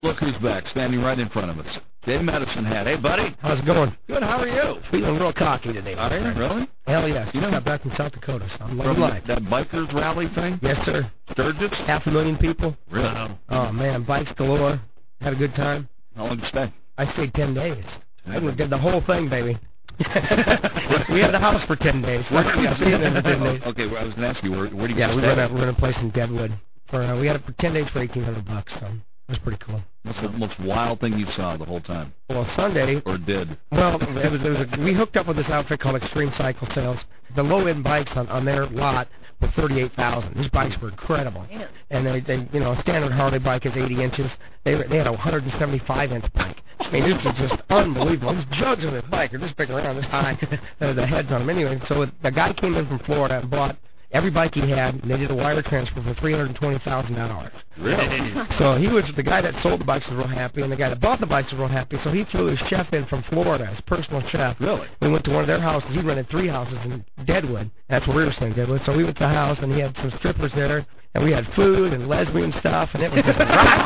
Look who's back, standing right in front of us. Dave Medicine Hat. Hey, buddy. How's it going? Good, how are you? Feeling real cocky today. Are you? Really? Hell yes. You got back from South Dakota, so I'm live. That bikers rally thing? Yes, sir. Sturgis? 500,000 people. Really? Wow. Oh, man, bikes galore. Had a good time. How long did you stay? I stayed 10 days. I did the whole thing, baby. We had the house for 10 days. Okay, well, I was going to ask you, where do you stay? Yeah, we're in a place in Deadwood. We had it for 10 days for $1,800, so it was pretty cool. What's the most wild thing you saw the whole time? Well, Sunday. Or did? Well, we hooked up with this outfit called Extreme Cycle Sales. The low-end bikes on their lot were $38,000. These bikes were incredible. And they a standard Harley bike is 80 inches. They had a 175-inch bike. I mean, this is just unbelievable. These jugs on this bike are this big around this high. The heads on them. Anyway, so the guy came in from Florida and bought every bike he had, and they did a wire transfer for $320,000. Really? So the guy that sold the bikes was real happy, and the guy that bought the bikes was real happy, so he flew his chef in from Florida, his personal chef. Really? We went to one of their houses. He rented 3 houses in Deadwood. That's where we were staying, Deadwood. So we went to the house, and he had some strippers there, and we had food and lesbian stuff, and it was just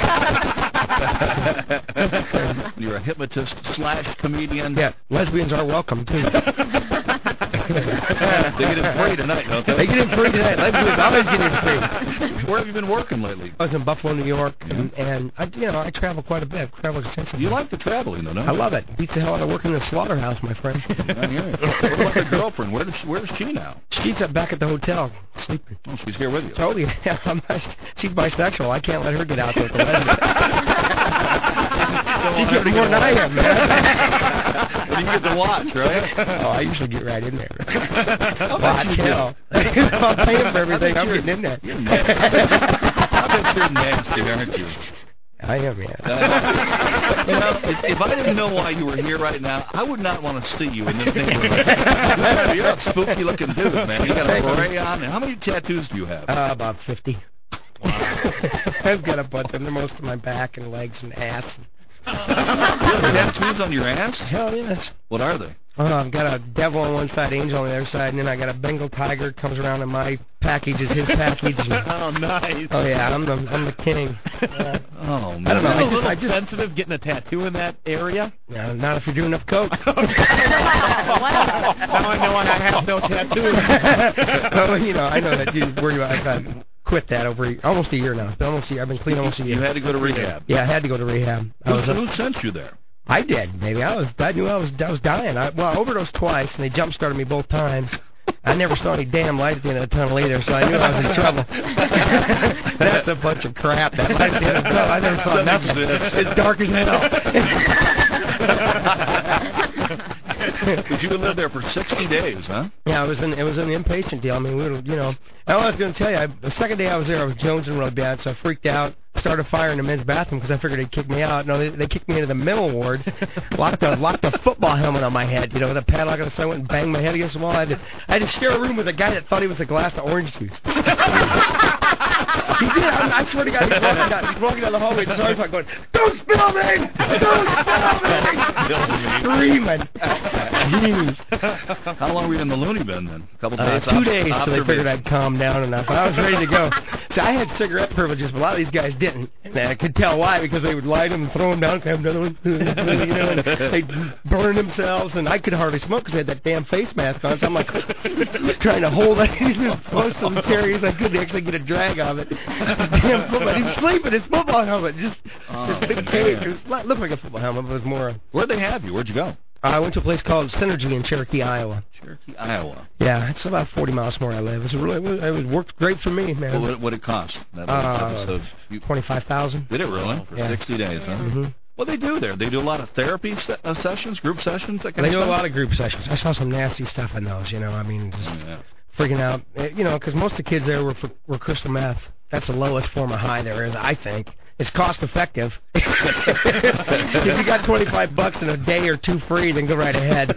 You're a hypnotist/comedian. Yeah, lesbians are welcome, too. They get in free tonight, don't they? They get in free tonight. Lesbians always get in free. Where have you been working lately? I was in Buffalo, New York, and I travel quite a bit. Travel extensively. You like the traveling, though, don't you? I love it. Beats the hell out of working in a slaughterhouse, my friend. What about the girlfriend? Where is she now? She's back at the hotel, sleeping. Oh, she's here with you. Totally. She's bisexual. I can't let her get out there with the lesbian. She's getting more than I am, man. Well, you get to watch, right? Oh, I usually get right in there. Watch hell. I'm paying for everything. I'm getting in there. You're nasty. I bet you're nasty, aren't you? I am, man. If I didn't know why you were here right now, I would not want to see you in this neighborhood. You're a spooky-looking dude, man. You got a beret on. And how many tattoos do you have? About 50. Wow. I've got a bunch of them. They're most of my back and legs and ass. You have tattoos on your ass? Hell yes. What are they? I've got a devil on one side, angel on the other side, and then I got a Bengal tiger comes around in my package is his package. Oh, nice. Oh yeah, I'm the king. Oh man. I don't know. I just sensitive getting a tattoo in that area. Yeah, not if you're doing enough coke. Now I know I have no tattoos. I know that you worry about. I've quit that over almost a year now. It's been almost a year. I've been clean almost a year. You had to go to rehab. Yeah, I had to go to rehab. Who sent you there? I did, baby. I knew I was dying. I overdosed twice, and they jump-started me both times. I never saw any damn light at the end of the tunnel either, so I knew I was in trouble. That's a bunch of crap. That light at the end of the tunnel, I never saw nothing. It's dark as hell. But you lived there for 60 days, huh? Yeah, it was an inpatient deal. I mean, I was going to tell you, the second day I was there, I was jonesing really bad, so I freaked out. Started a fire in the men's bathroom because I figured they'd kick me out. No, they kicked me into the mental ward, locked a football helmet on my head, with a padlock, so I went and banged my head against the wall. I had to share a room with a guy that thought he was a glass of orange juice. He did. I swear to God, he's walking down the hallway, and started going, "Don't spill me! Don't spill me!" Screaming. Jeez. How long were you in the loony bin then? A couple days? 2 days, so they figured I'd calm down enough. I was ready to go. So I had cigarette privileges, but a lot of these guys didn't. And I could tell why, because they would light them and throw them down, have another one, and they'd burn themselves, and I could hardly smoke because I had that damn face mask on, so I'm like trying to hold it as close to the cherry as I could to actually get a drag of it. This damn football, he's sleeping, his football helmet, just this big cage. It looked like a football helmet, but it was more. Where'd they have you? Where'd you go? I went to a place called Synergy in Cherokee, Iowa. Cherokee, Iowa. Yeah, it's about 40 miles from where I live. It worked great for me, man. Well, what did it cost? $25,000. Did it really? For 60 days, huh? Mm-hmm. What they do there? They do a lot of therapy sessions, group sessions, that kind of stuff? They do a lot of group group sessions. I saw some nasty stuff in those, I mean, just freaking out. Because most of the kids there were crystal meth. That's the lowest form of high there is, I think. It's cost effective. If you got $25 in a day or two free, then go right ahead.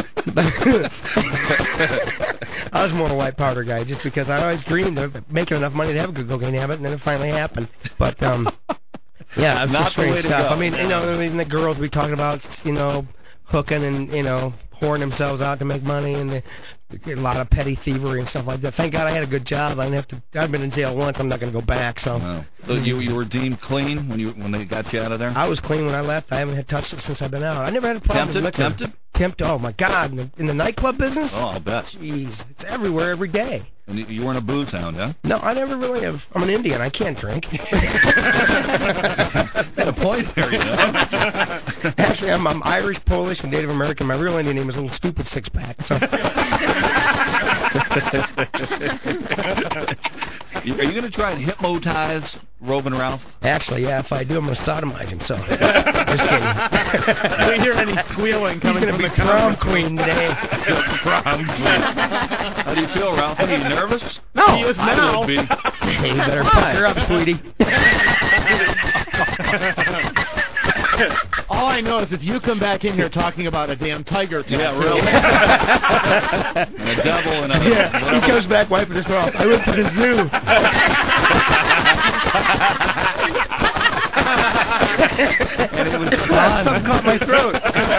I was more a white powder guy just because I always dreamed of making enough money to have a good cocaine habit, and then it finally happened. But yeah, it's just strange stuff. I mean, the girls we talking about, hooking and whoring themselves out to make money, and a lot of petty thievery and stuff like that. Thank God I had a good job. I didn't have to. I've been in jail once. I'm not going to go back. So. Wow. So you were deemed clean when they got you out of there? I was clean when I left. I haven't had touched it since I've been out. I never had a problem with liquor. Tempted? Oh my God! In the nightclub business? Oh, I'll bet. Jeez, it's everywhere every day. And you weren't a booze hound, huh? No, I never really have. I'm an Indian. I can't drink. Got a point there, you know. Actually, I'm Irish, Polish, and Native American. My real Indian name is Little Stupid Six Pack. So. Are you going to try and hypnotize Roving Ralph? Actually, yeah. If I do, I'm going to sodomize him. So, just kidding. Do we hear any squealing coming from the prom queen today? Prom queen. How do you feel, Ralph? Are you nervous? No, he is I now. would be. Hey, you better pucker up, sweetie. All I know is if you come back in here talking about a damn tiger tattoo. Yeah, really. And a devil and a... Yeah, he goes back wiping his mouth. I went to the zoo. And it was fun. Something caught my throat.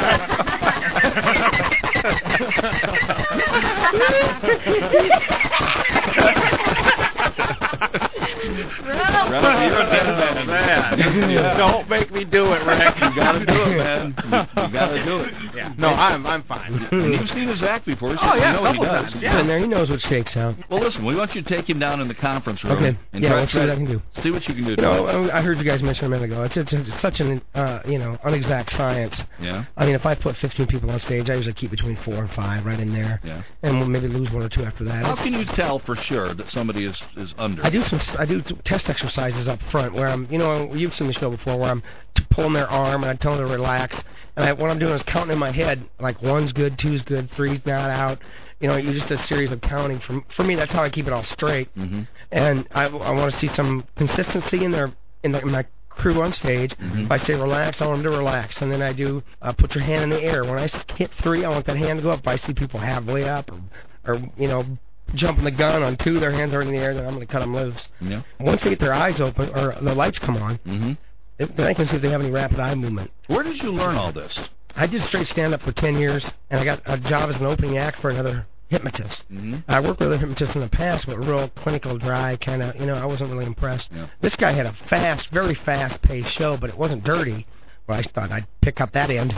Ralph, you're a dead man. Yeah. Don't make me do it, Rick. You got to do it, man. You got to do it. Yeah. No, I'm fine. And you've seen his act before. So Oh, yeah, you know what he couple does. times, He's been there. He knows what shakes out. Well, listen, we want you to take him down in the conference room. Okay. And Yeah, try, let's see what I can do. See what you can do. You know, I heard you guys mention a minute ago. It's such an unexact science. Yeah. I mean, if I put 15 people on stage, I usually keep between 4 and 5 right in there. Yeah. And we'll maybe lose 1 or 2 after that. How can you tell for sure that somebody is under? I do test exercises up front where I'm, you've seen the show before, where I'm pulling their arm and I tell them to relax. And what I'm doing is counting in my head, like 1's good, 2's good, 3's not out. You're just a series of counting. For me, that's how I keep it all straight. Mm-hmm. And I want to see some consistency in my crew on stage. Mm-hmm. If I say relax, I want them to relax. And then I do put your hand in the air. When I hit 3, I want that hand to go up. If I see people halfway up or jumping the gun on 2, their hands are in the air, then I'm going to cut them loose. Yeah. Once they get their eyes open or the lights come on, Mm-hmm. then I can see if they have any rapid eye movement. Where did you learn all this? I did straight stand-up for 10 years, and I got a job as an opening act for another hypnotist. Mm-hmm. I worked with other hypnotists in the past, but real clinical, dry, kind of, I wasn't really impressed. Yeah. This guy had a very fast-paced show, but it wasn't dirty. Well, I thought I'd pick up that end.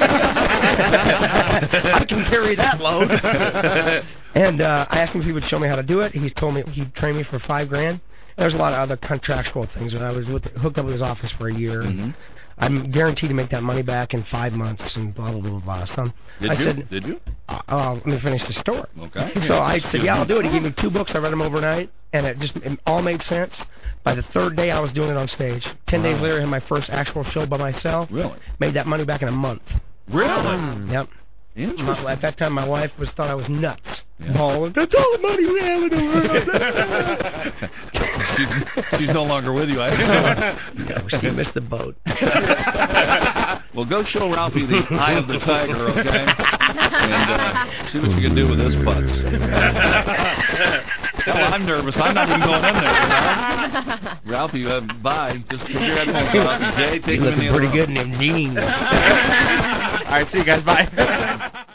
I can carry that load. And I asked him if he would show me how to do it. He's told me he'd train me for $5,000. There's a lot of other contractual things. I was hooked up with his office for a year. Mm-hmm. I'm guaranteed to make that money back in 5 months and blah, blah, blah, blah. So Did you? let me finish the story. Okay. So I said, yeah, I'll do it. He gave me 2 books. I read them overnight, and it all made sense. By the 3rd day, I was doing it on stage. 10 days later, I had my first actual show by myself. Really? Made that money back in a month. Really? Yep. Interesting. At that time, my wife thought I was nuts. Yeah. Bawling, that's all the money we have in the world. she's no longer with you, I No, she missed the boat. Well, go show Ralphie the eye of the tiger, okay? And see what you can do with this putz. Well, I'm nervous. I'm not even going in there. Ralphie, bye. Just put your headphones on. Jay, take You him in looking the other pretty room. good in them jeans. All right, see you guys. Bye.